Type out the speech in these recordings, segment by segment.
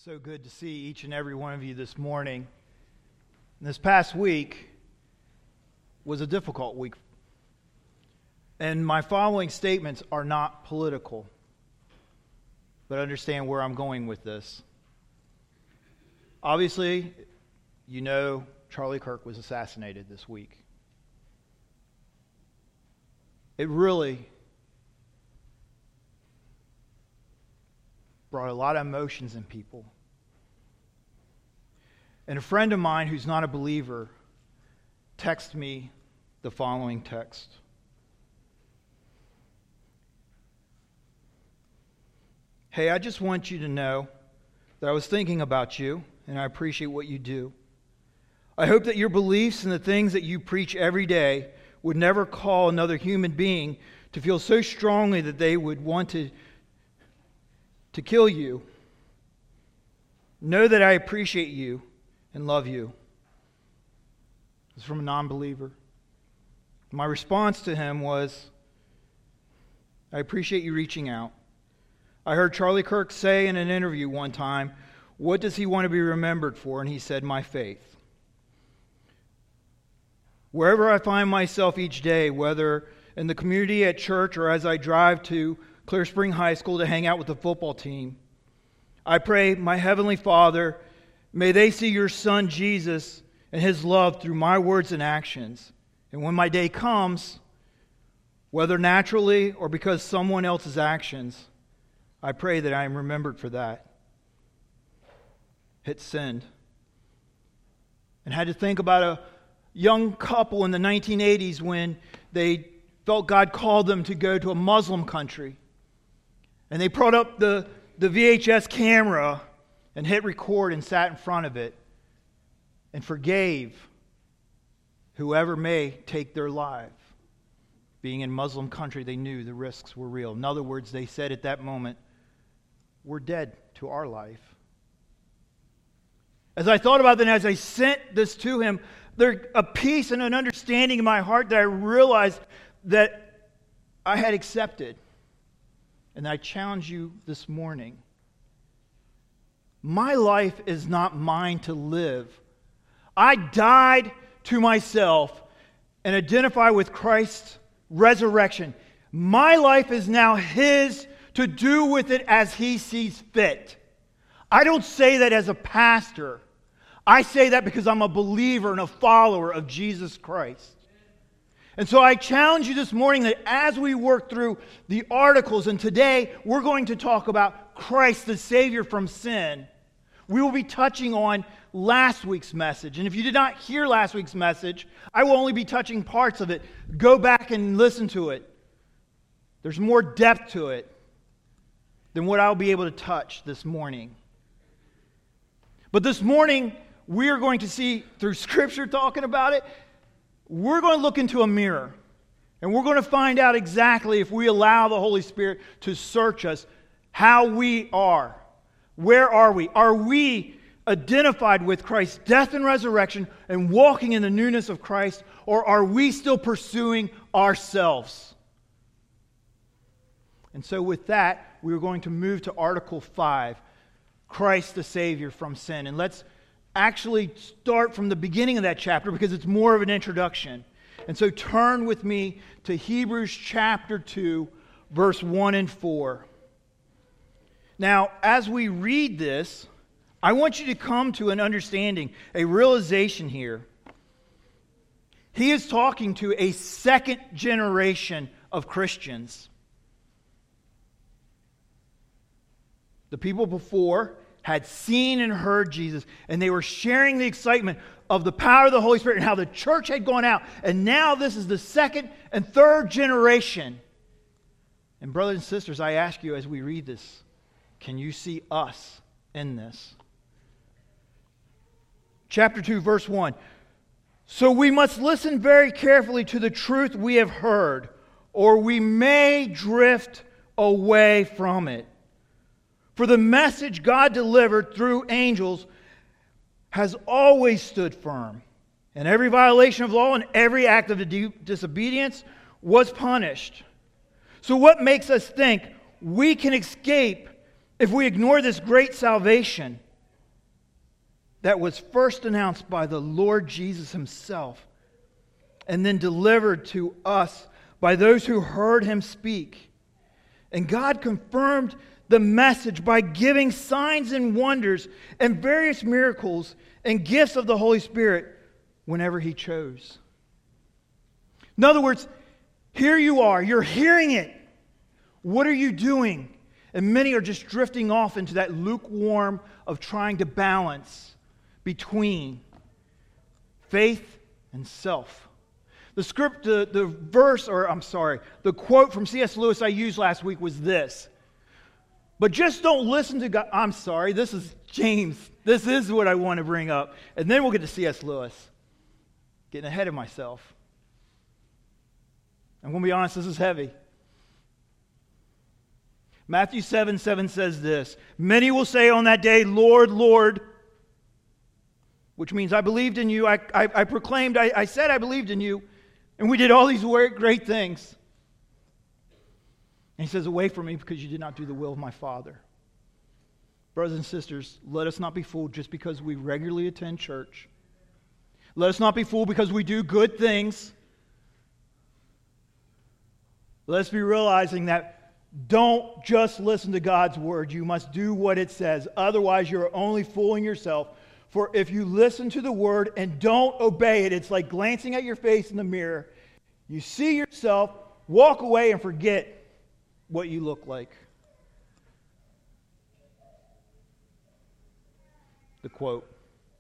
So good to see each and every one of you this morning. This past week was a difficult week. And my following statements are not political. But understand where I'm going with this. Obviously, you know Charlie Kirk was assassinated this week. It really brought a lot of emotions in people. And a friend of mine who's not a believer texted me the following text. Hey, I just want you to know that I was thinking about you, and I appreciate what you do. I hope that your beliefs and the things that you preach every day would never call another human being to feel so strongly that they would want to kill you. Know that I appreciate you and love you. This is from a non-believer. My response to him was, I appreciate you reaching out. I heard Charlie Kirk say in an interview one time, what does he want to be remembered for? And he said, my faith. Wherever I find myself each day, whether in the community, at church, or as I drive to Clear Spring High School to hang out with the football team, I pray, my Heavenly Father, may they see your Son Jesus and His love through my words and actions. And when my day comes, whether naturally or because someone else's actions, I pray that I am remembered for that. Hit send. And had to think about a young couple in the 1980s when they felt God called them to go to a Muslim country. And they brought up the VHS camera and hit record and sat in front of it and forgave whoever may take their life. Being in Muslim country, they knew the risks were real. In other words, they said at that moment, we're dead to our life. As I thought about that and as I sent this to him, there's a peace and an understanding in my heart that I realized that I had accepted. And I challenge you this morning. My life is not mine to live. I died to myself and identify with Christ's resurrection. My life is now His to do with it as He sees fit. I don't say that as a pastor. I say that because I'm a believer and a follower of Jesus Christ. And so I challenge you this morning that as we work through the articles, and today we're going to talk about Christ, the Savior from sin, we will be touching on last week's message. And if you did not hear last week's message, I will only be touching parts of it. Go back and listen to it. There's more depth to it than what I'll be able to touch this morning. But this morning, we are going to see, through Scripture talking about it, we're going to look into a mirror. And we're going to find out exactly, if we allow the Holy Spirit to search us, how we are. Where are we? Are we identified with Christ's death and resurrection and walking in the newness of Christ? Or are we still pursuing ourselves? And so with that, we're going to move to Article 5, Christ the Savior from sin. And let's actually start from the beginning of that chapter because it's more of an introduction. And so turn with me to Hebrews chapter 2, verse 1 and 4. Now, as we read this, I want you to come to an understanding, a realization here. He is talking to a second generation of Christians. The people before had seen and heard Jesus, and they were sharing the excitement of the power of the Holy Spirit and how the church had gone out. And now this is the second and third generation. And brothers and sisters, I ask you as we read this, can you see us in this? Chapter 2, verse 1. So we must listen very carefully to the truth we have heard, or we may drift away from it. For the message God delivered through angels has always stood firm, and every violation of law and every act of disobedience was punished. So what makes us think we can escape if we ignore this great salvation? that was first announced by the Lord Jesus himself and then delivered to us by those who heard him speak. And God confirmed the message by giving signs and wonders and various miracles and gifts of the Holy Spirit whenever he chose. In other words, here you are, you're hearing it. What are you doing? And many are just drifting off into that lukewarm of trying to balance between faith and self. The quote from C.S. Lewis I used last week was this. But just don't listen to God. I'm sorry, this is James. This is what I want to bring up. And then we'll get to C.S. Lewis. Getting ahead of myself. I'm going to be honest, this is heavy. Matthew 7:7 says this, "Many will say on that day, Lord, Lord," which means I believed in you, I proclaimed, I said I believed in you, and we did all these great things. And he says, "Away from me because you did not do the will of my Father." Brothers and sisters, let us not be fooled just because we regularly attend church. Let us not be fooled because we do good things. Let us be realizing that don't just listen to God's word. You must do what it says. Otherwise, you're only fooling yourself. For if you listen to the word and don't obey it, it's like glancing at your face in the mirror. You see yourself, walk away, and forget what you look like. The quote.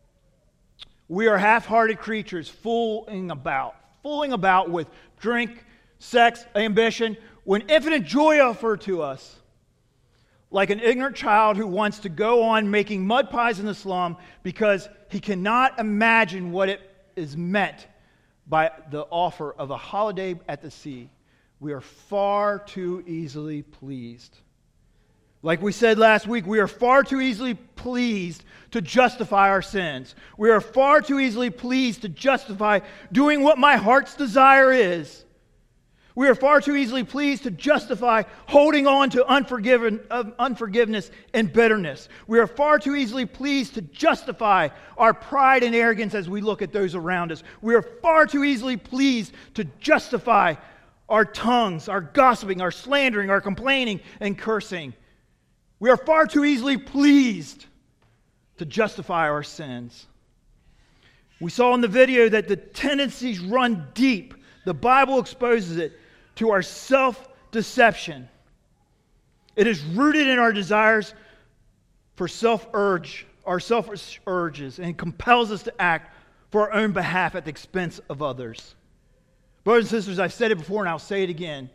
We are half-hearted creatures fooling about with drink, sex, ambition, when infinite joy offered to us. Like an ignorant child who wants to go on making mud pies in the slum because he cannot imagine what it is meant by the offer of a holiday at the sea. We are far too easily pleased. Like we said last week, we are far too easily pleased to justify our sins. We are far too easily pleased to justify doing what my heart's desire is. We are far too easily pleased to justify holding on to unforgiveness and bitterness. We are far too easily pleased to justify our pride and arrogance as we look at those around us. We are far too easily pleased to justify our tongues, our gossiping, our slandering, our complaining and cursing. We are far too easily pleased to justify our sins. We saw in the video that the tendencies run deep. The Bible exposes it to our self-deception. It is rooted in our desires for our selfish urges, and compels us to act for our own behalf at the expense of others. Brothers and sisters, I've said it before and I'll say it again.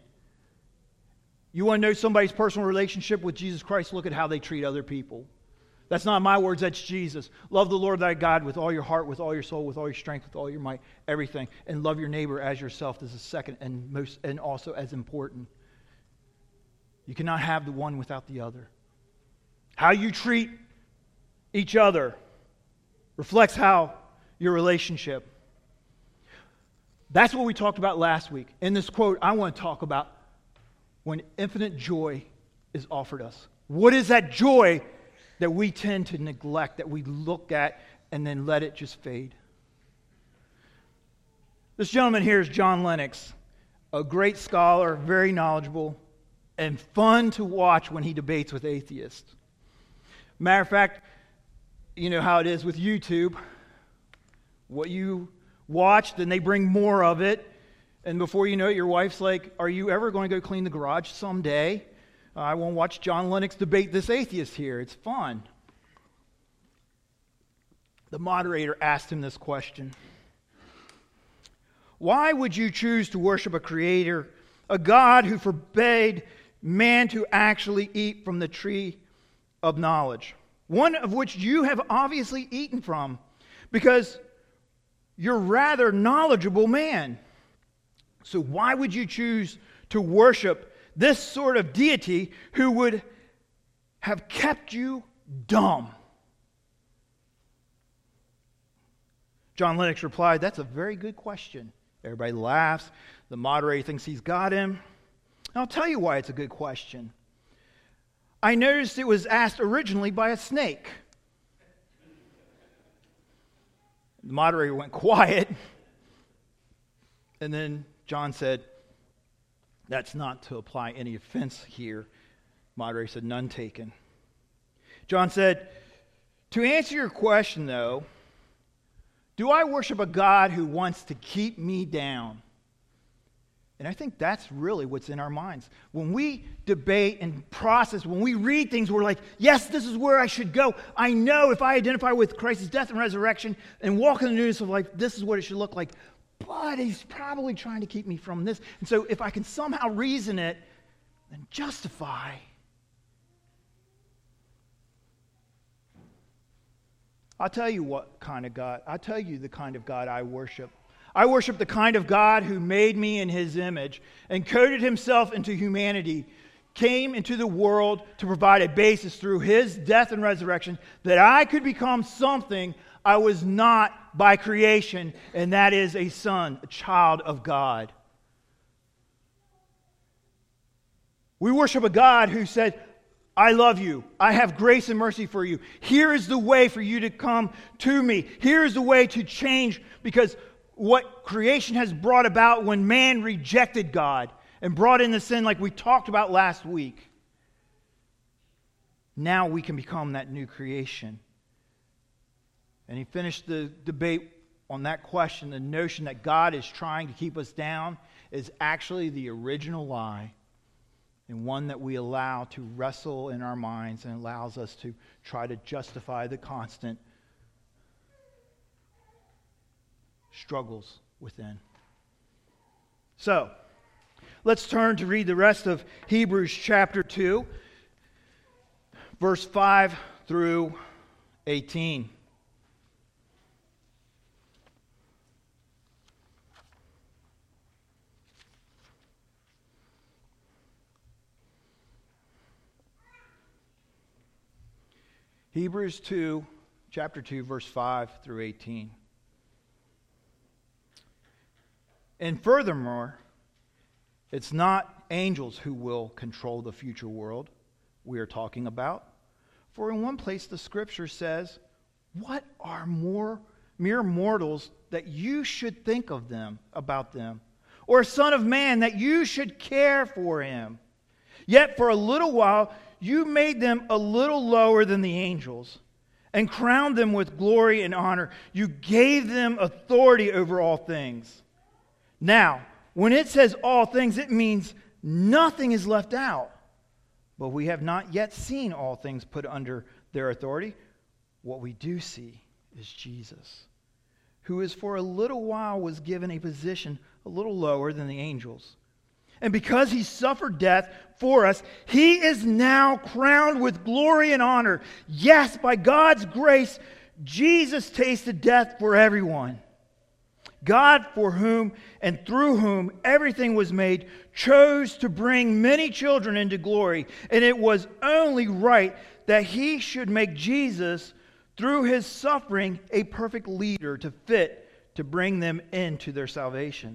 You want to know somebody's personal relationship with Jesus Christ? Look at how they treat other people. That's not my words, that's Jesus. Love the Lord thy God with all your heart, with all your soul, with all your strength, with all your might, everything. And love your neighbor as yourself. This is second and also as important. You cannot have the one without the other. How you treat each other reflects how your relationship. That's what we talked about last week. In this quote, I want to talk about when infinite joy is offered us. What is that joy that we tend to neglect, that we look at and then let it just fade? This gentleman here is John Lennox, a great scholar, very knowledgeable, and fun to watch when he debates with atheists. Matter of fact, you know how it is with YouTube. What you watch, then they bring more of it. And before you know it, your wife's like, "Are you ever going to go clean the garage someday? I won't watch John Lennox debate this atheist here. It's fun." The moderator asked him this question. Why would you choose to worship a creator, a God who forbade man to actually eat from the tree of knowledge, one of which you have obviously eaten from, because you're rather knowledgeable man? So why would you choose to worship this sort of deity who would have kept you dumb? John Lennox replied, "That's a very good question." Everybody laughs. The moderator thinks he's got him. I'll tell you why it's a good question. I noticed it was asked originally by a snake. The moderator went quiet. And then John said, "That's not to apply any offense here." Moderator said, "None taken." John said, "To answer your question, though, do I worship a God who wants to keep me down?" And I think that's really what's in our minds. When we debate and process, when we read things, we're like, yes, this is where I should go. I know if I identify with Christ's death and resurrection and walk in the newness of life, this is what it should look like. But he's probably trying to keep me from this. And so if I can somehow reason it and justify, I'll tell you what kind of God, I'll tell you the kind of God I worship. I worship the kind of God who made me in his image, encoded himself into humanity, came into the world to provide a basis through his death and resurrection that I could become something I was not by creation, and that is a son, a child of God. We worship a God who said, "I love you. I have grace and mercy for you. Here is the way for you to come to me. Here is the way to change," because what creation has brought about when man rejected God and brought in the sin like we talked about last week. Now we can become that new creation. And he finished the debate on that question. The notion that God is trying to keep us down is actually the original lie, and one that we allow to wrestle in our minds and allows us to try to justify the constant struggles within. So, let's turn to read the rest of Hebrews chapter 2, verse 5 through 18. Hebrews 2, chapter 2, verse 5 through 18. And furthermore, it's not angels who will control the future world we are talking about. For in one place the scripture says, "What are mere mortals that you should think of them, about them? Or a son of man that you should care for him? Yet for a little while you made them a little lower than the angels and crowned them with glory and honor. You gave them authority over all things." Now, when it says all things, it means nothing is left out. But we have not yet seen all things put under their authority. What we do see is Jesus, who is for a little while was given a position a little lower than the angels. And because he suffered death for us, he is now crowned with glory and honor. Yes, by God's grace, Jesus tasted death for everyone. God, for whom and through whom everything was made, chose to bring many children into glory. And it was only right that he should make Jesus, through his suffering, a perfect leader to bring them into their salvation.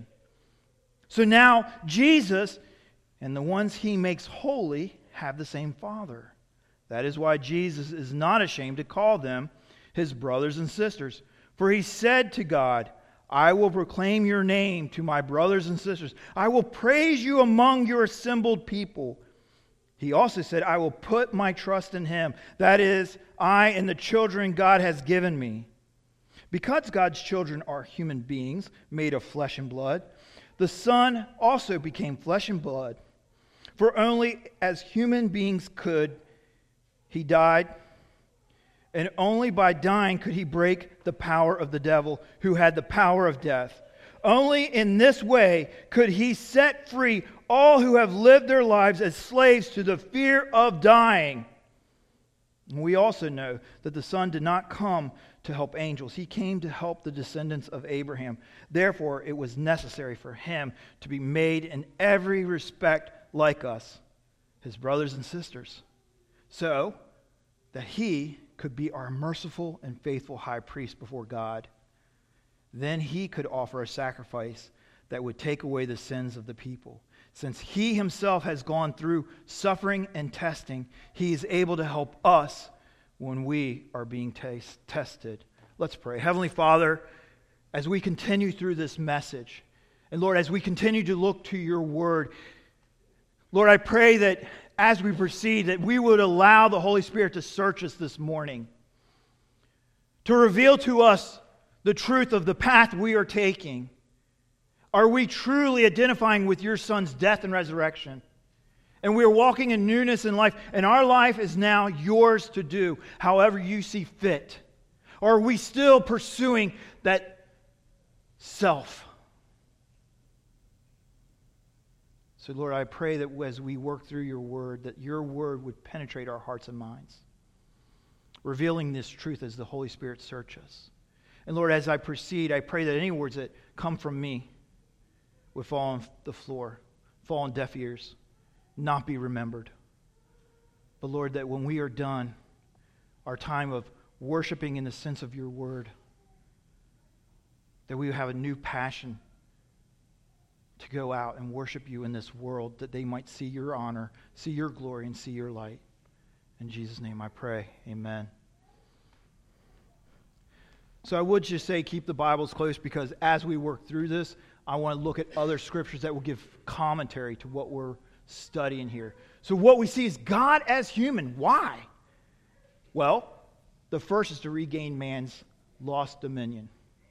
So now Jesus and the ones he makes holy have the same Father. That is why Jesus is not ashamed to call them his brothers and sisters. For he said to God, "I will proclaim your name to my brothers and sisters. I will praise you among your assembled people." He also said, "I will put my trust in him." That is, I and the children God has given me. Because God's children are human beings made of flesh and blood, the Son also became flesh and blood. For only as human beings could, he died. And only by dying could he break the power of the devil, who had the power of death. Only in this way could he set free all who have lived their lives as slaves to the fear of dying. And we also know that the Son did not come to help angels. He came to help the descendants of Abraham. Therefore, it was necessary for him to be made in every respect like us, his brothers and sisters, so that he could be our merciful and faithful high priest before God. Then he could offer a sacrifice that would take away the sins of the people. Since he himself has gone through suffering and testing, he is able to help us when we are being tested Let's pray. Heavenly Father, as we continue through this message, and Lord, as we continue to look to your word, Lord, I pray that as we proceed, that we would allow the Holy Spirit to search us this morning, to reveal to us the truth of the path we are taking. Are we truly identifying with your Son's death and resurrection? And we are walking in newness in life, and our life is now yours to do, however you see fit. Or are we still pursuing that self? So, Lord, I pray that as we work through your word, that your word would penetrate our hearts and minds, revealing this truth as the Holy Spirit searches us. And Lord, as I proceed, I pray that any words that come from me would fall on the floor, fall on deaf ears, not be remembered. But Lord, that when we are done, our time of worshiping in the sense of your word, that we would have a new passion to go out and worship you in this world, that they might see your honor, see your glory, and see your light. In Jesus' name I pray. Amen. So I would just say keep the Bibles close, because as we work through this, I want to look at other scriptures that will give commentary to what we're studying here. So what we see is God as human. Why? Well, the first is to regain man's lost dominion.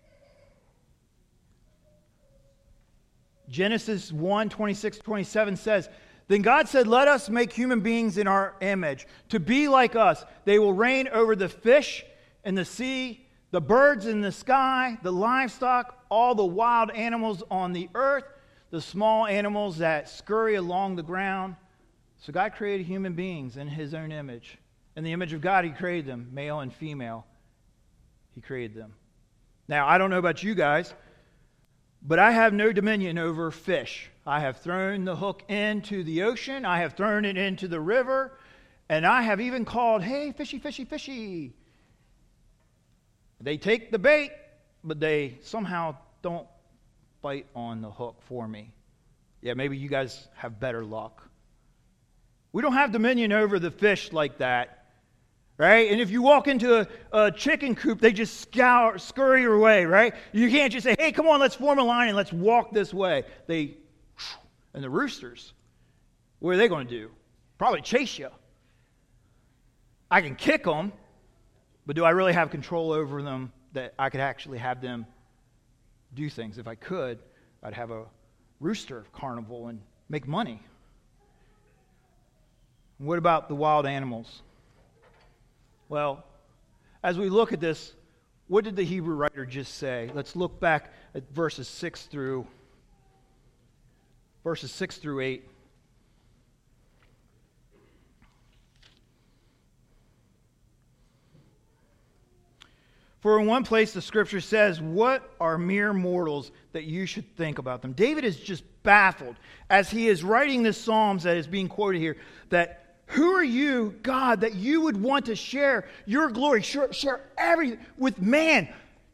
Genesis 1:26-27 says, "Then God said, 'Let us make human beings in our image, to be like us. They will reign over the fish in the sea, the birds in the sky, the livestock, all the wild animals on the earth, the small animals that scurry along the ground.'" So God created human beings in his own image. In the image of God, he created them, male and female. He created them. Now, I don't know about you guys, but I have no dominion over fish. I have thrown the hook into the ocean. I have thrown it into the river. And I have even called, "Hey, fishy, fishy, fishy." They take the bait, but they somehow don't bite on the hook for me. Yeah, maybe you guys have better luck. We don't have dominion over the fish like that, right? And if you walk into a chicken coop, they just scurry away, right? You can't just say, "Hey, come on, let's form a line and let's walk this way." And the roosters, what are they going to do? Probably chase you. I can kick them, but do I really have control over them that I could actually have them do things? If I could, I'd have a rooster carnival and make money. What about the wild animals? Well, as we look at this, what did the Hebrew writer just say? Let's look back at verses 6 through 8. For in one place the scripture says, "What are mere mortals that you should think about them?" David is just baffled as he is writing this Psalms that is being quoted here, that who are you, God, that you would want to share your glory, share everything with man?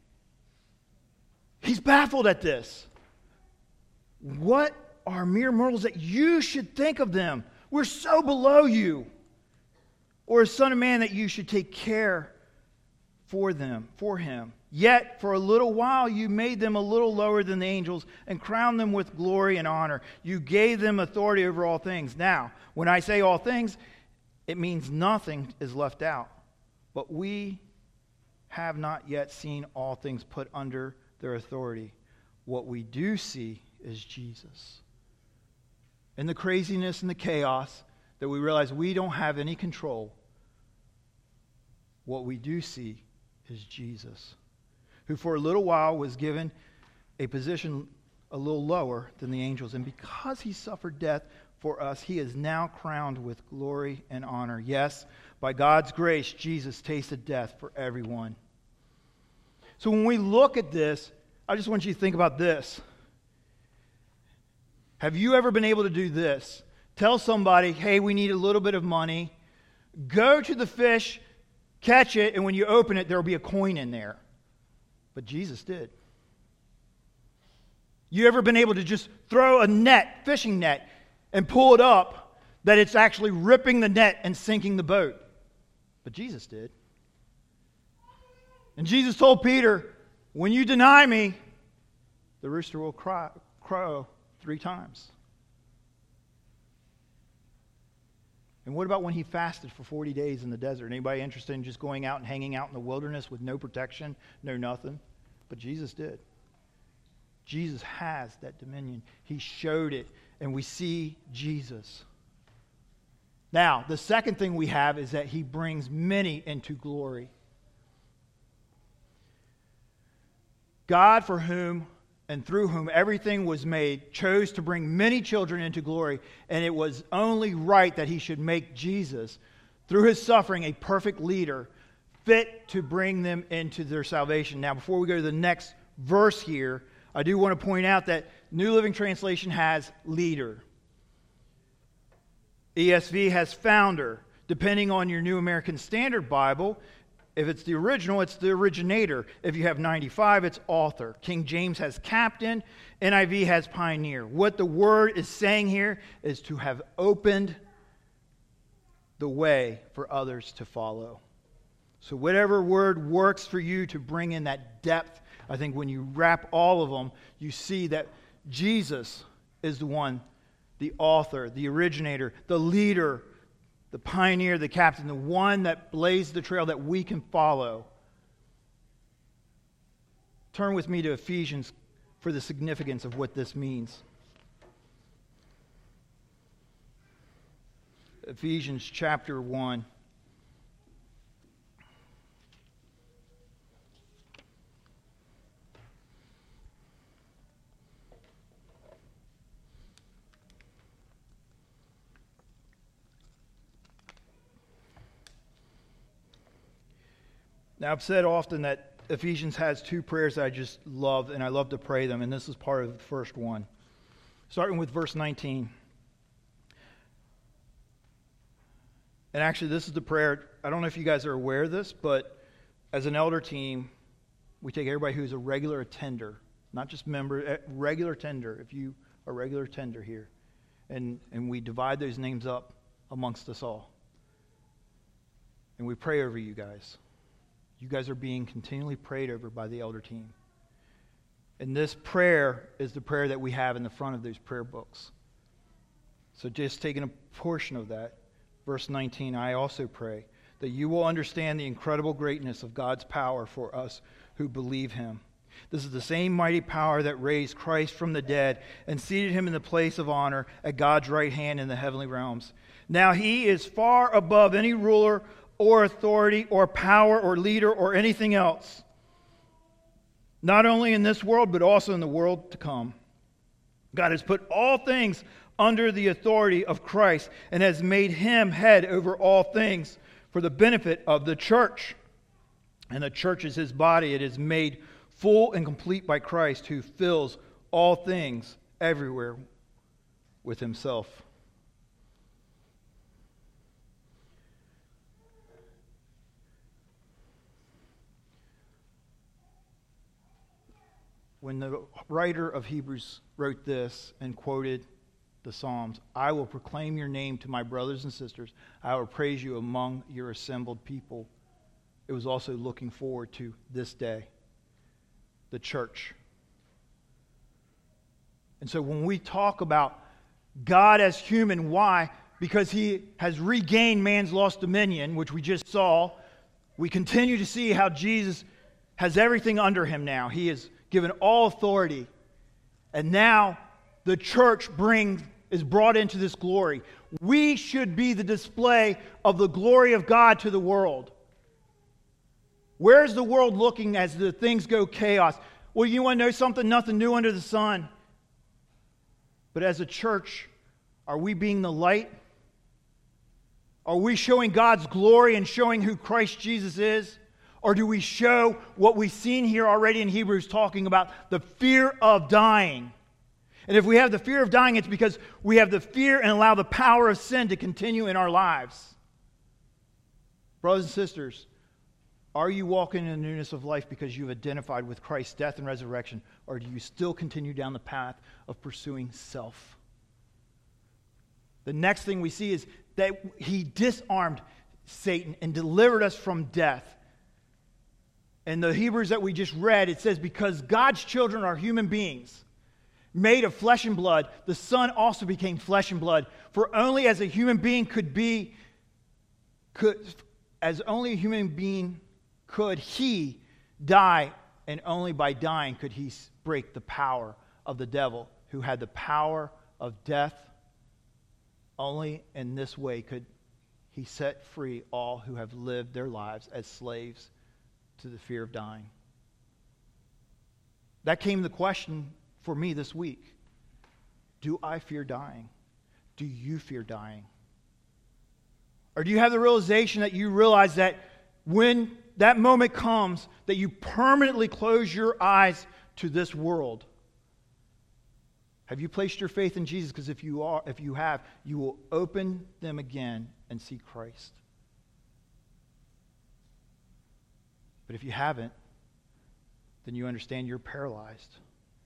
He's baffled at this. What are mere mortals that you should think of them? We're so below you. Or a son of man that you should take care for him. Yet for a little while you made them a little lower than the angels and crowned them with glory and honor. You gave them authority over all things. Now, when I say all things, it means nothing is left out. But we have not yet seen all things put under their authority. What we do see is Jesus. In the craziness and the chaos that we realize we don't have any control, what we do see is Jesus, who for a little while was given a position a little lower than the angels. And because he suffered death for us, he is now crowned with glory and honor. Yes, by God's grace, Jesus tasted death for everyone. So when we look at this, I just want you to think about this. Have you ever been able to do this? Tell somebody, "Hey, we need a little bit of money. Go to the fish, catch it, and when you open it, there will be a coin in there." But Jesus did. You ever been able to just throw a net, fishing net, and pull it up, that it's actually ripping the net and sinking the boat? But Jesus did. And Jesus told Peter, when you deny me, the rooster will crow 3 times. And what about when he fasted for 40 days in the desert? Anybody interested in just going out and hanging out in the wilderness with no protection, no nothing? But Jesus did. Jesus has that dominion. He showed it, and we see Jesus. Now, the second thing we have is that he brings many into glory. God, for whom and through whom everything was made, chose to bring many children into glory, and it was only right that he should make Jesus, through his suffering, a perfect leader, fit to bring them into their salvation. Now, before we go to the next verse here, I do want to point out that New Living Translation has leader. ESV has founder. Depending on your New American Standard Bible, if it's the original, it's the originator. If you have 95, it's author. King James has captain. NIV has pioneer. What the word is saying here is to have opened the way for others to follow. So whatever word works for you to bring in that depth, I think when you wrap all of them, you see that Jesus is the one, the author, the originator, the leader, the pioneer, the captain, the one that blazed the trail that we can follow. Turn with me to Ephesians for the significance of what this means. Ephesians chapter 1. Now, I've said often that Ephesians has 2 prayers that I just love, and I love to pray them, and this is part of the first one. Starting with verse 19. And actually, this is the prayer. I don't know if you guys are aware of this, but as an elder team, we take everybody who's a regular attender, not just member, regular attender, if you are a regular attender here. And we divide those names up amongst us all. And we pray over you guys. You guys are being continually prayed over by the elder team. And this prayer is the prayer that we have in the front of those prayer books. So just taking a portion of that, verse 19, I also pray that you will understand the incredible greatness of God's power for us who believe him. This is the same mighty power that raised Christ from the dead and seated him in the place of honor at God's right hand in the heavenly realms. Now he is far above any ruler or authority or power or leader or anything else, not only in this world but also in the world to come. God has put all things under the authority of Christ and has made him head over all things for the benefit of the church. And the church is his body. It is made full and complete by Christ, who fills all things everywhere with himself. When the writer of Hebrews wrote this and quoted the Psalms, I will proclaim your name to my brothers and sisters. I will praise you among your assembled people. It was also looking forward to this day, the church. And so when we talk about God as human, why? Because he has regained man's lost dominion, which we just saw. We continue to see how Jesus has everything under him now. He is given all authority. And now the church is brought into this glory. We should be the display of the glory of God to the world. Where's the world looking as the things go chaos? Well, you want to know something? Nothing new under the sun. But as a church, are we being the light? Are we showing God's glory and showing who Christ Jesus is? Or do we show what we've seen here already in Hebrews, talking about the fear of dying? And if we have the fear of dying, it's because we have the fear and allow the power of sin to continue in our lives. Brothers and sisters, are you walking in the newness of life because you've identified with Christ's death and resurrection? Or do you still continue down the path of pursuing self? The next thing we see is that he disarmed Satan and delivered us from death. in the Hebrews that we just read, it says, because God's children are human beings, made of flesh and blood, the Son also became flesh and blood. For only as a human being could he die, and only by dying could he break the power of the devil, who had the power of death. Only in this way could he set free all who have lived their lives as slaves to the fear of dying. That came the question for me this week. Do I fear dying? Do you fear dying? Or do you have the realization that you realize that when that moment comes, that you permanently close your eyes to this world? Have you placed your faith in Jesus? Because if you have, you will open them again and see Christ. But if you haven't, then you understand you're paralyzed.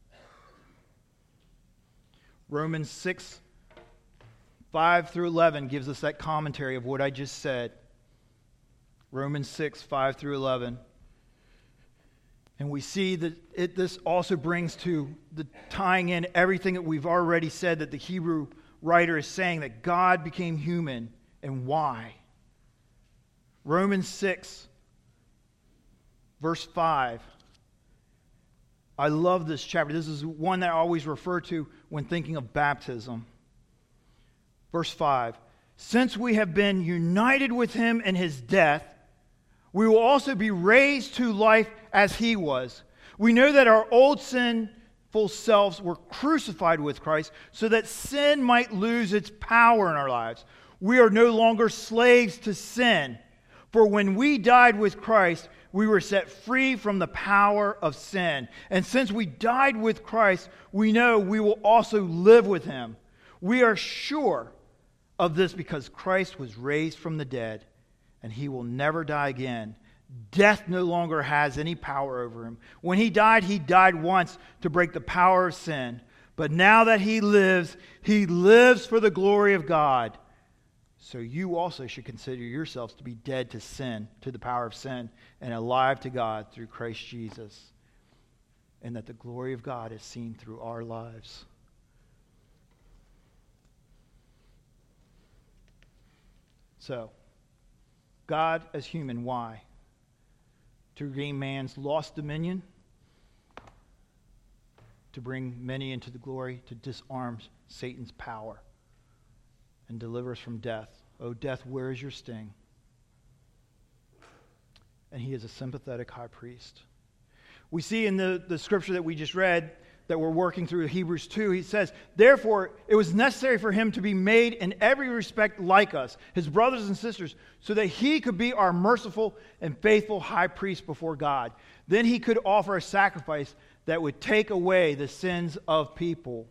Romans 6, 5 through 11 gives us that commentary of what I just said. Romans 6, 5 through 11. And we see that this also brings to the tying in everything that we've already said, that the Hebrew writer is saying that God became human, and why. Romans 6, verse 5. I love this chapter. This is one that I always refer to when thinking of baptism. Verse 5. Since we have been united with him in his death, we will also be raised to life as he was. We know that our old sinful selves were crucified with Christ so that sin might lose its power in our lives. We are no longer slaves to sin. For when we died with Christ, we were set free from the power of sin. And since we died with Christ, we know we will also live with him. We are sure of this because Christ was raised from the dead, and he will never die again. Death no longer has any power over him. When he died once to break the power of sin. But now that he lives for the glory of God. So you also should consider yourselves to be dead to sin, to the power of sin, and alive to God through Christ Jesus. And that the glory of God is seen through our lives. So, God as human, why? To regain man's lost dominion, to bring many into the glory, to disarm Satan's power, and deliver us from death. Oh, death, where is your sting? And he is a sympathetic high priest. We see in the scripture that we just read, that we're working through Hebrews 2, he says, therefore, it was necessary for him to be made in every respect like us, his brothers and sisters, so that he could be our merciful and faithful high priest before God. Then he could offer a sacrifice that would take away the sins of people.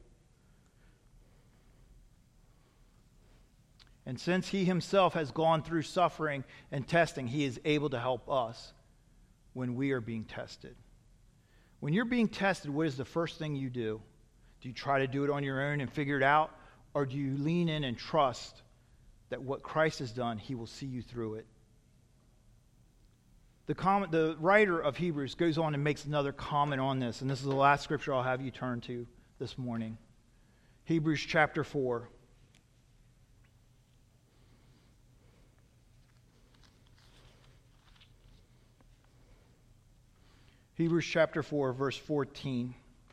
And since he himself has gone through suffering and testing, he is able to help us when we are being tested. When you're being tested, what is the first thing you do? Do you try to do it on your own and figure it out? Or do you lean in and trust that what Christ has done, he will see you through it? The writer of Hebrews goes on and makes another comment on this. And this is the last scripture I'll have you turn to this morning. Hebrews chapter 4. Hebrews chapter 4, verse 14.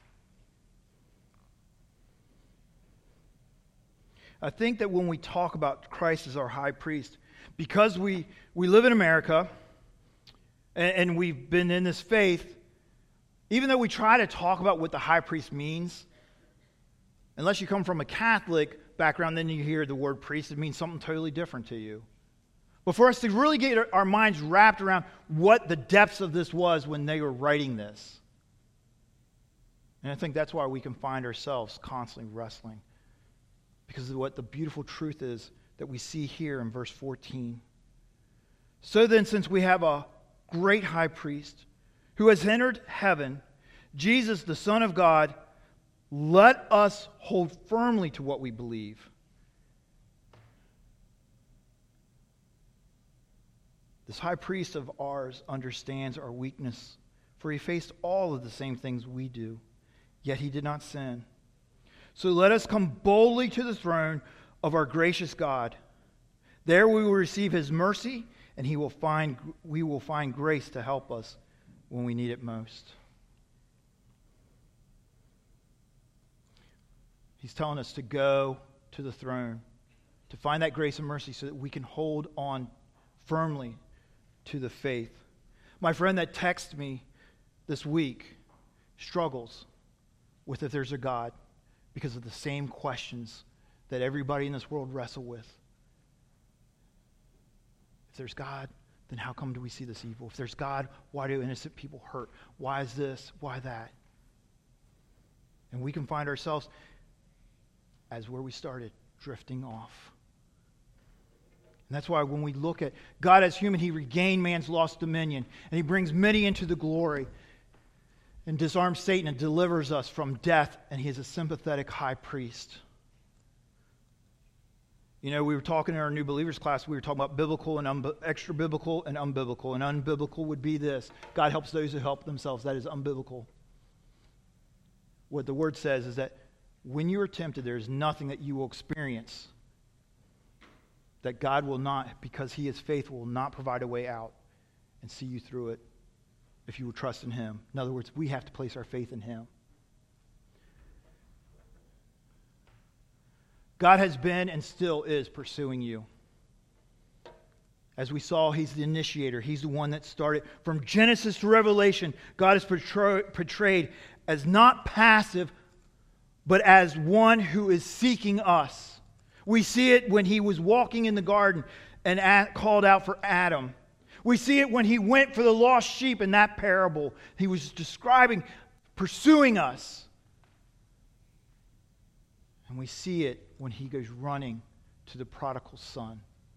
I think that when we talk about Christ as our high priest, because we live in America and we've been in this faith, even though we try to talk about what the high priest means, unless you come from a Catholic background, then you hear the word priest, it means something totally different to you. But for us to really get our minds wrapped around what the depths of this was when they were writing this. And I think that's why we can find ourselves constantly wrestling. Because of what the beautiful truth is that we see here in verse 14. So then, since we have a great high priest who has entered heaven, Jesus, the Son of God, let us hold firmly to what we believe. This high priest of ours understands our weakness, for he faced all of the same things we do, yet he did not sin. So let us come boldly to the throne of our gracious God. There we will receive his mercy, and we will find grace to help us when we need it most. He's telling us to go to the throne, to find that grace and mercy so that we can hold on firmly to the faith. My friend that texted me this week struggles with if there's a God because of the same questions that everybody in this world wrestle with. If there's God, then how come do we see this evil? If there's God, why do innocent people hurt? Why is this? Why that? And we can find ourselves, as where we started, drifting off. And that's why when we look at God as human, he regained man's lost dominion, and he brings many into the glory and disarms Satan and delivers us from death, and he is a sympathetic high priest. You know, we were talking in our new believers class, we were talking about biblical and extra biblical and unbiblical. And unbiblical would be this: God helps those who help themselves. That is unbiblical. What the word says is that when you are tempted, there is nothing that you will experience that God will not, because he is faithful, will not provide a way out and see you through it if you will trust in him. In other words, we have to place our faith in him. God has been and still is pursuing you. As we saw, he's the initiator. He's the one that started. From Genesis to Revelation, God is portrayed as not passive, but as one who is seeking us. We see it when he was walking in the garden and called out for Adam. We see it when he went for the lost sheep in that parable. He was describing, pursuing us. And we see it when he goes running to the prodigal son.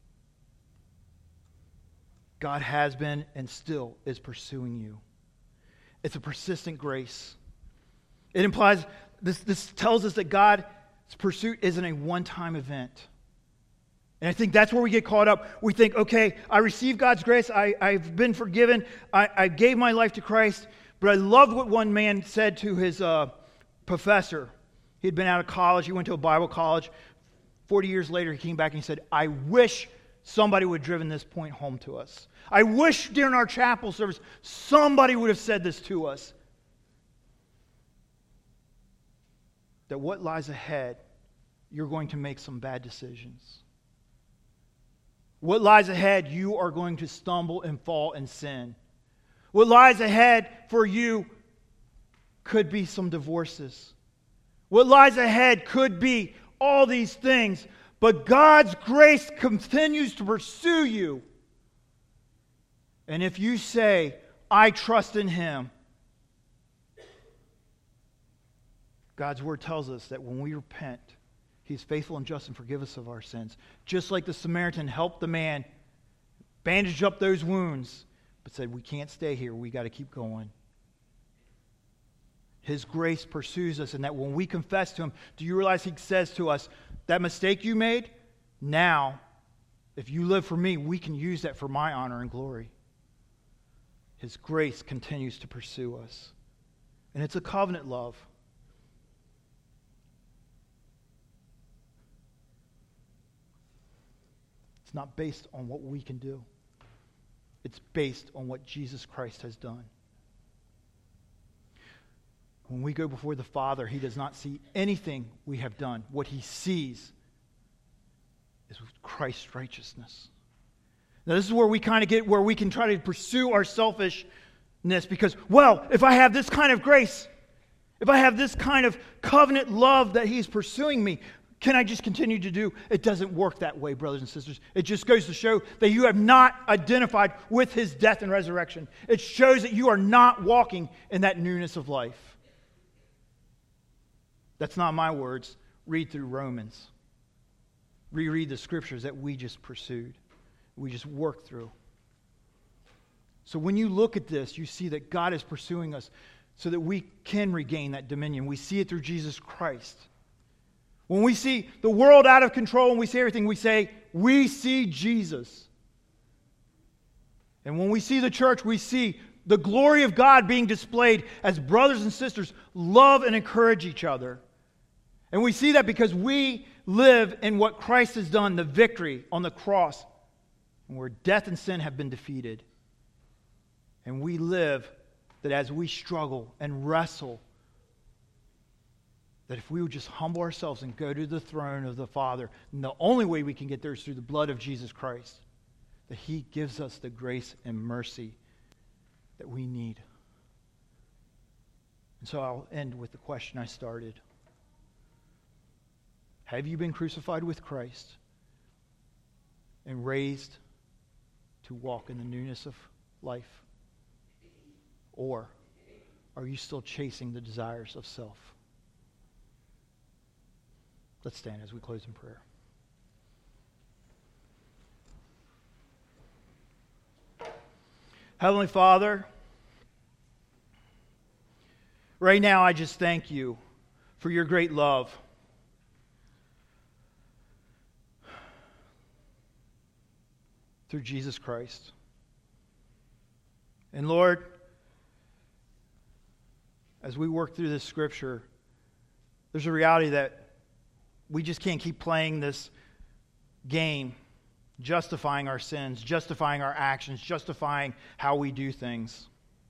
God has been and still is pursuing you. It's a persistent grace. It implies, this tells us that God's pursuit isn't a one-time event. And I think that's where we get caught up. We think, okay, I received God's grace. I've been forgiven. I gave my life to Christ. But I love what one man said to his professor. He had been out of college. He went to a Bible college. 40 years later, he came back and he said, I wish somebody would have driven this point home to us. I wish during our chapel service, somebody would have said this to us. That what lies ahead, you're going to make some bad decisions. What lies ahead, you are going to stumble and fall and sin. What lies ahead for you could be some divorces. What lies ahead could be all these things. But God's grace continues to pursue you. And if you say, I trust in him, God's word tells us that when we repent, he's faithful and just and forgive us of our sins. Just like the Samaritan helped the man bandage up those wounds, but said, we can't stay here, we got to keep going. His grace pursues us, and that when we confess to him, do you realize he says to us, that mistake you made, now, if you live for me, we can use that for my honor and glory. His grace continues to pursue us. And it's a covenant love. It's not based on what we can do. It's based on what Jesus Christ has done. When we go before the Father, he does not see anything we have done. What he sees is Christ's righteousness. Now, this is where we kind of get where we can try to pursue our selfishness because, well, if I have this kind of grace, if I have this kind of covenant love that he's pursuing me, can I just continue to do? It doesn't work that way, brothers and sisters. It just goes to show that you have not identified with his death and resurrection. It shows that you are not walking in that newness of life. That's not my words. Read through Romans. Reread the scriptures that we just pursued. We just worked through. So when you look at this, you see that God is pursuing us so that we can regain that dominion. We see it through Jesus Christ. When we see the world out of control and we see everything, we say, we see Jesus. And when we see the church, we see the glory of God being displayed as brothers and sisters love and encourage each other. And we see that because we live in what Christ has done, the victory on the cross, and where death and sin have been defeated. And we live that as we struggle and wrestle, that if we would just humble ourselves and go to the throne of the Father, and the only way we can get there is through the blood of Jesus Christ, that He gives us the grace and mercy that we need. And so I'll end with the question I started. Have you been crucified with Christ and raised to walk in the newness of life? Or are you still chasing the desires of self? Let's stand as we close in prayer. Heavenly Father, right now I just thank you for your great love. Through Jesus Christ. And Lord, as we work through this scripture, there's a reality that we just can't keep playing this game, justifying our sins, justifying our actions, justifying how we do things.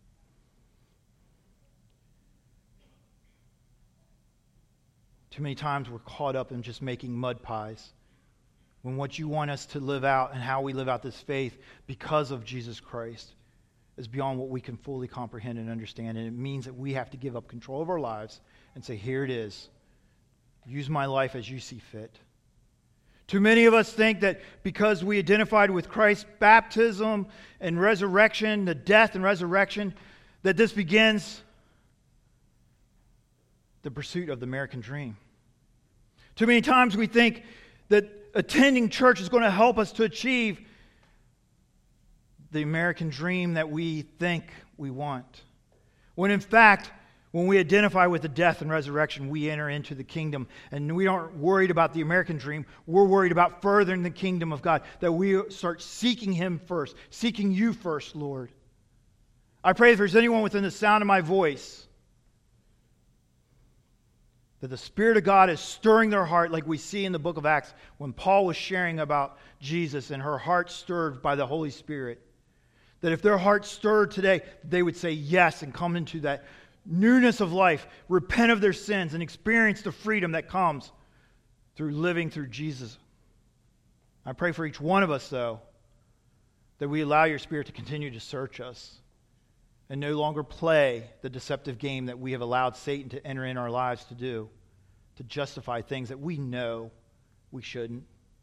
Too many times we're caught up in just making mud pies, when what you want us to live out and how we live out this faith because of Jesus Christ is beyond what we can fully comprehend and understand. And it means that we have to give up control of our lives and say, here it is. Use my life as you see fit. Too many of us think that because we identified with Christ's baptism and resurrection, the death and resurrection, that this begins the pursuit of the American dream. Too many times we think that attending church is going to help us to achieve the American dream that we think we want. When in fact, when we identify with the death and resurrection, we enter into the kingdom. And we aren't worried about the American dream. We're worried about furthering the kingdom of God. That we start seeking Him first. Seeking you first, Lord. I pray if there's anyone within the sound of my voice, that the Spirit of God is stirring their heart like we see in the book of Acts when Paul was sharing about Jesus and her heart stirred by the Holy Spirit. That if their heart stirred today, they would say yes and come into that newness of life, repent of their sins, and experience the freedom that comes through living through Jesus. I pray for each one of us, though, that we allow your Spirit to continue to search us and no longer play the deceptive game that we have allowed Satan to enter in our lives to do, to justify things that we know we shouldn't.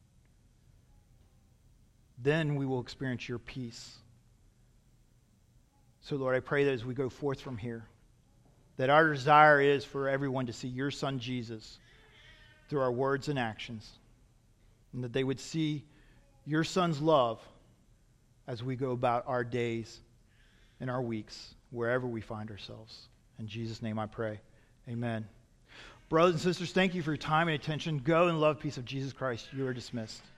Then we will experience your peace. So, Lord, I pray that as we go forth from here, that our desire is for everyone to see your Son Jesus through our words and actions, and that they would see your Son's love as we go about our days and our weeks, wherever we find ourselves. In Jesus' name I pray. Amen. Brothers and sisters, thank you for your time and attention. Go and love, peace of Jesus Christ. You are dismissed.